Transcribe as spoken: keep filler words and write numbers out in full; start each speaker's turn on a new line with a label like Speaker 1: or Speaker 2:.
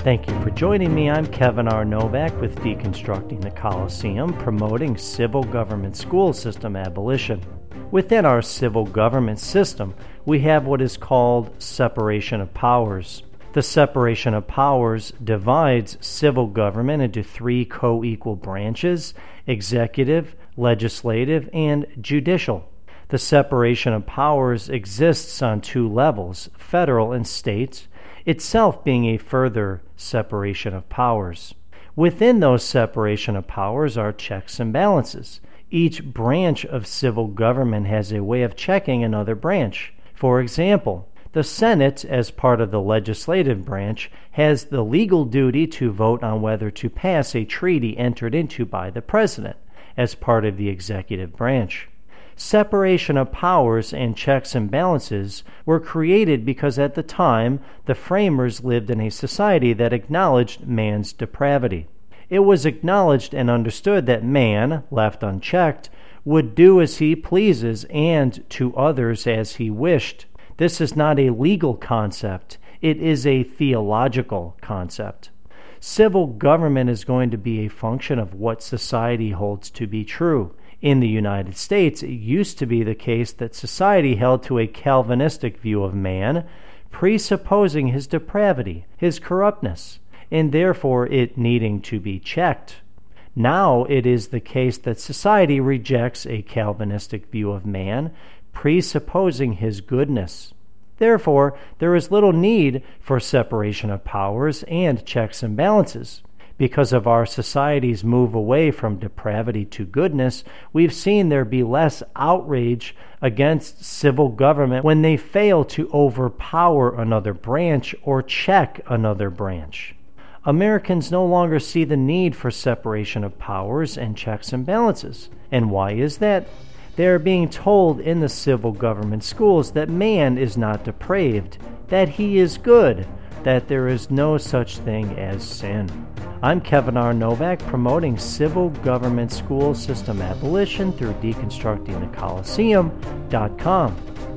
Speaker 1: Thank you for joining me. I'm Kevin R. Novak with Deconstructing the Coliseum, promoting civil government school system abolition. Within our civil government system, we have what is called separation of powers. The separation of powers divides civil government into three co-equal branches: executive, legislative, and judicial. The separation of powers exists on two levels, federal and state, itself being a further separation of powers. Within those separation of powers are checks and balances. Each branch of civil government has a way of checking another branch. For example, the Senate, as part of the legislative branch, has the legal duty to vote on whether to pass a treaty entered into by the President, as part of the executive branch. Separation of powers and checks and balances were created because at the time the framers lived in a society that acknowledged man's depravity. It was acknowledged and understood that man, left unchecked, would do as he pleases and to others as he wished. This is not a legal concept, it is a theological concept. Civil government is going to be a function of what society holds to be true. In the United States, it used to be the case that society held to a Calvinistic view of man, presupposing his depravity, his corruptness, and therefore it needing to be checked. Now it is the case that society rejects a Calvinistic view of man, presupposing his goodness. Therefore, there is little need for separation of powers and checks and balances. Because of our society's move away from depravity to goodness, we've seen there be less outrage against civil government when they fail to overpower another branch or check another branch. Americans no longer see the need for separation of powers and checks and balances. And why is that? They are being told in the civil government schools that man is not depraved, that he is good, that there is no such thing as sin. I'm Kevin R. Novak, promoting civil government school system abolition through deconstructing the coliseum dot com.